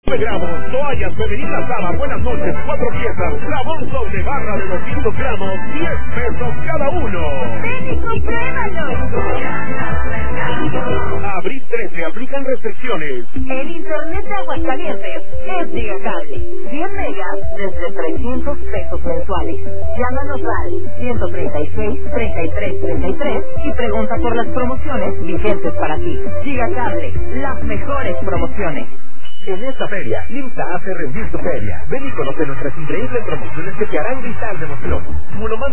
gramos, toallas femeninas Saba, buenas noches, 4 piezas, jabón sobre barra de 200 gramos, 10 pesos cada uno. ¡Ven y compruébalo! Abril 13, aplican restricciones. El internet de Aguascalientes es Gigacable. 100 megas desde 300 pesos mensuales. Llámanos al 136-3333 y pregunta por las promociones vigentes para ti. Gigacable, las mejores promociones. En esta feria, Limsa hace rendir tu feria. Ven y conoce nuestras increíbles promociones que te harán gritar de emoción.